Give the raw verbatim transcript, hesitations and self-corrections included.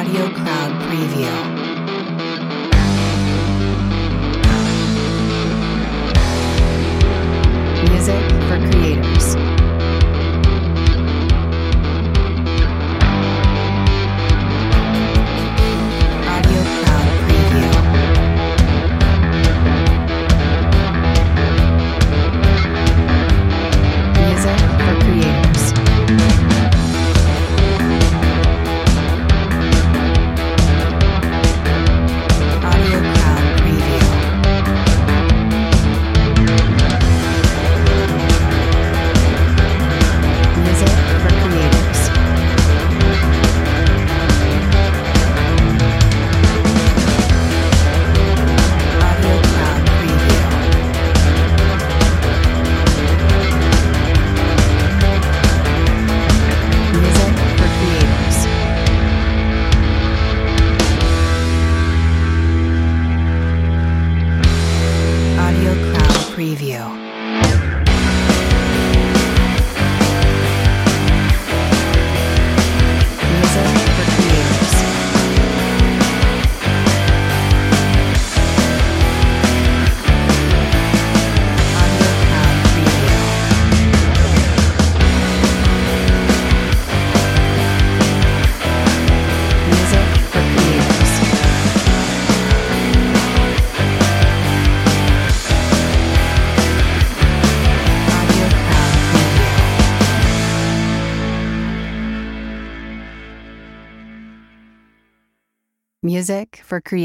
Audio Cloud Preview. Music for creators. Audio Cloud Preview. Music for creators. Audio Cloud Preview. Music for creators. Audio Cloud Preview. Music for creators. Audio Cloud Preview. Music for creators. Audio Cloud Preview. Music for creators. Audio Cloud Preview. Music for creators.